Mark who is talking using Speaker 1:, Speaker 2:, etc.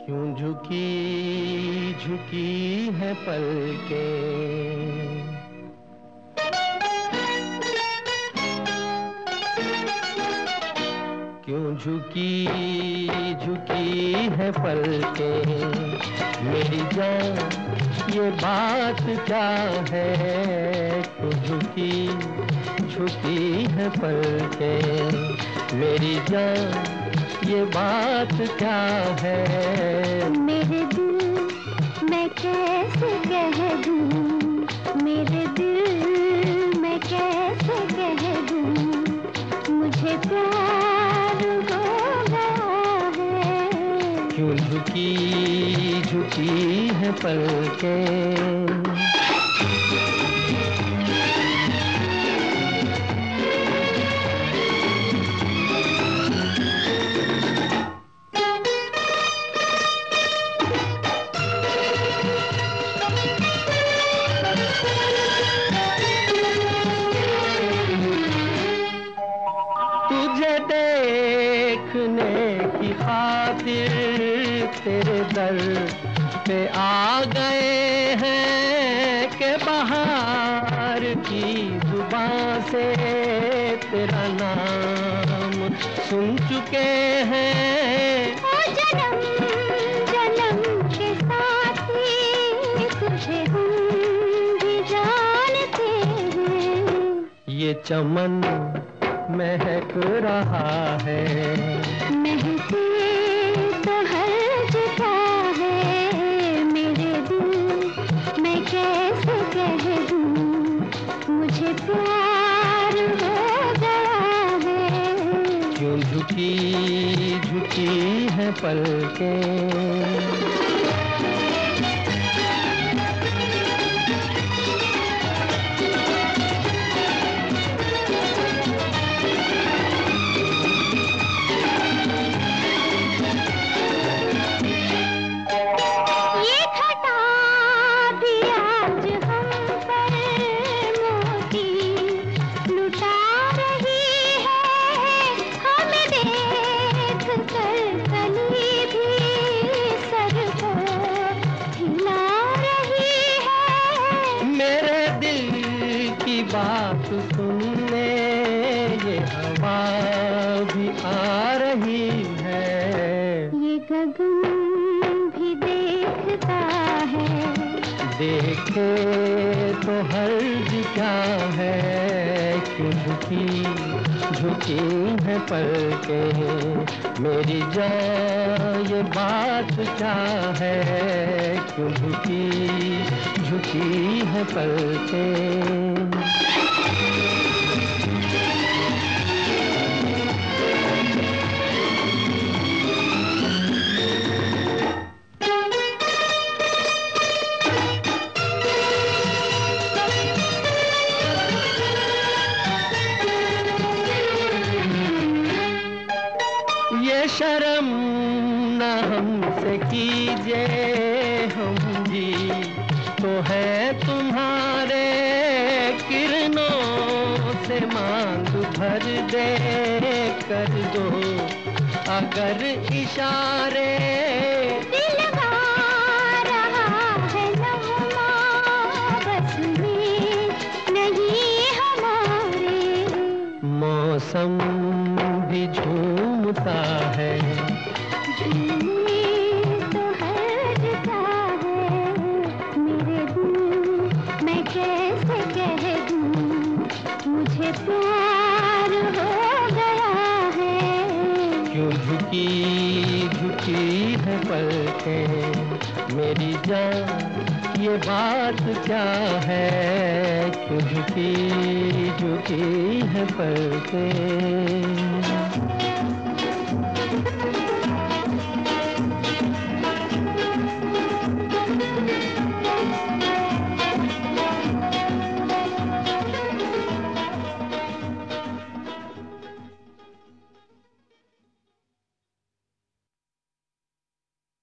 Speaker 1: क्यों झुकी झुकी है पलकें, क्यों झुकी झुकी है पलकें मेरी जान, ये बात क्या है। क्यों झुकी झुकी है पलकें मेरी जान, ये बात क्या है।
Speaker 2: मेरे दिल मैं कैसे कह दूं, मेरे दिल मैं कैसे कह दूं, मुझे प्यार हो गया है।
Speaker 1: क्यों झुकी झुकी है पलकें। तुझे देखने की खातिर तेरे दर पे आ गए हैं कि बाहर की जुबां से तेरा नाम सुन चुके हैं।
Speaker 2: ओ जन्म जन्म के साथी तुझे हम भी जानते हैं।
Speaker 1: ये चमन महक रहा है,
Speaker 2: महके तो हर जगह है। मेरे दिल मैं कैसे कह दूं, मुझे प्यार हो गया है।
Speaker 1: क्यों झुकी झुकी है पलकें। बात सुनने ये हवा भी आ रही है,
Speaker 2: ये गगन भी देखता है।
Speaker 1: देखे तो हर्ज क्या है। क्यों झुकी झुकी है पलकें मेरी जान, ये बात क्या है। क्यों झुकी झुकी है पलकें। ये शर्म न हमसे कीजिए, हम भी तो है तुम्हारे। किरणों से मांग भर दे कर दो अगर इशारे।
Speaker 2: दिलवा रहा है लम्हा बस में नहीं हमारे।
Speaker 1: मौसम भी झूमता है,
Speaker 2: झूमे तो हर जगह है। मेरे दिल मैं कैसे कह दूं, मुझे प्यार हो गया है।
Speaker 1: क्यों झुकी झुकी है पलकें मेरी जान, ये बात क्या है। क्यों झुकी झुकी है पलकें।